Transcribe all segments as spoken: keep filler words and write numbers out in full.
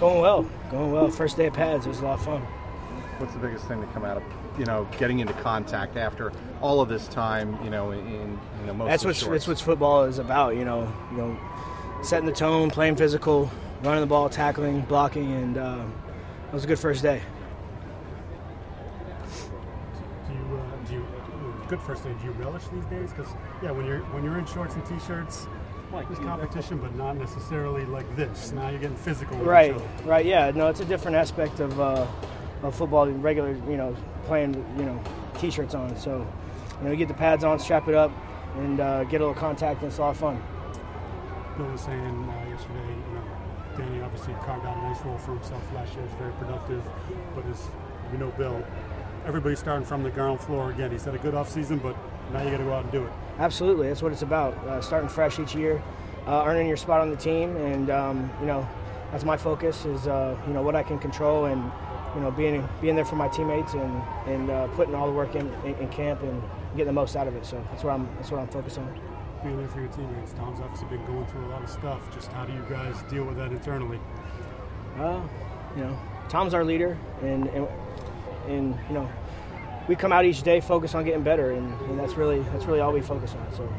Going well. Going well. First day of pads. It was a lot of fun. What's the biggest thing to come out of, you know, getting into contact after all of this time, you know, in, you know, most That's of what's, shorts? that's what football is about, you know. You know, setting the tone, playing physical, running the ball, tackling, blocking, and uh, it was a good first day. Do you, uh, do you, good first day, do you relish these days? Because, yeah, when you're, when you're in shorts and T-shirts, there's competition, but not necessarily like this. Now you're getting physical with Right, each other. right, yeah. No, it's a different aspect of, uh, of football, regular, you know, playing, you know, T-shirts on. So, you know, you get the pads on, strap it up, and uh, get a little contact, and it's a lot of fun. Bill was saying uh, yesterday, you know, Danny obviously carved out a nice role for himself last year. It was very productive, but as you know, Bill, everybody's starting from the ground floor again. He's had a good offseason, but now you got to go out and do it. Absolutely, that's what it's about. Uh, starting fresh each year, uh, earning your spot on the team, and um, you know, that's my focus. Is uh, you know what I can control, and you know being being there for my teammates, and and uh, putting all the work in, in, in camp and getting the most out of it. So that's what I'm that's what I'm focused on. Being there for your teammates, Tom's obviously been going through a lot of stuff. Just how do you guys deal with that internally? Uh, you know, Tom's our leader, and and, and you know. We come out each day focused on getting better, and, and that's really that's really all we focus on. So,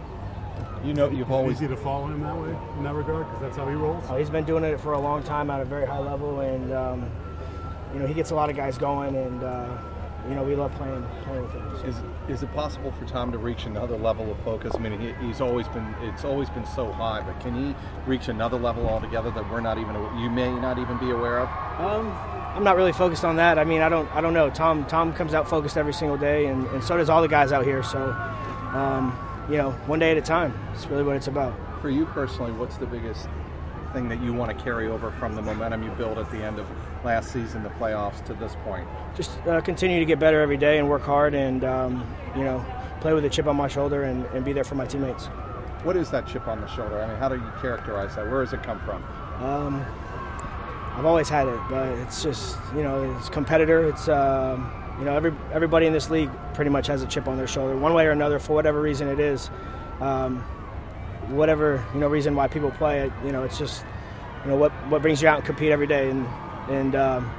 you know, you've always easy to follow him that way in that regard because that's how he rolls. Oh, he's been doing it for a long time at a very high level, and um, you know he gets a lot of guys going, and uh, you know we love playing playing with him. So. Is is it possible for Tom to reach another level of focus? I mean, he, he's always been it's always been so high, but can he reach another level altogether that we're not even you may not even be aware of? Um, I'm not really focused on that. I mean, I don't I don't know. Tom Tom comes out focused every single day, and, and so does all the guys out here. So, um, you know, one day at a time. It's really what it's about. For you personally, what's the biggest thing that you want to carry over from the momentum you built at the end of last season, the playoffs, to this point? Just uh, continue to get better every day and work hard, and um, you know, play with a chip on my shoulder, and, and be there for my teammates. What is that chip on the shoulder? I mean, how do you characterize that? Where does it come from? Um, I've always had it, but it's just, you know, it's competitor. It's, um, you know, every everybody in this league pretty much has a chip on their shoulder, one way or another, for whatever reason it is. Um, whatever, you know, reason why people play it, you know, it's just, you know, what, what brings you out and compete every day, and, and um,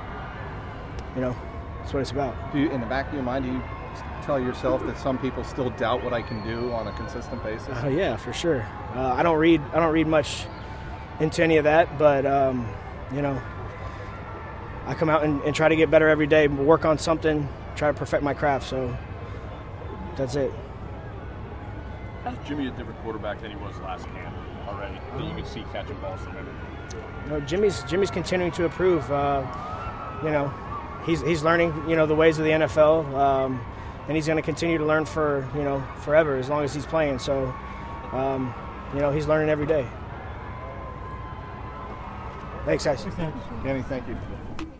you know, that's what it's about. Do you, in the back of your mind, do you tell yourself that some people still doubt what I can do on a consistent basis? Uh, yeah, for sure. Uh, I don't read, I don't read much into any of that, but, um, you know, I come out and, and try to get better every day, work on something, try to perfect my craft. So that's it. How's Jimmy a different quarterback than he was last camp already? That you can see catching balls from him. You know, Jimmy's Jimmy's continuing to improve. Uh, you know, he's he's learning, you know, the ways of the N F L, um, and he's going to continue to learn for, you know, forever as long as he's playing. So, um, you know, he's learning every day. Thanks, guys. Danny, thank you.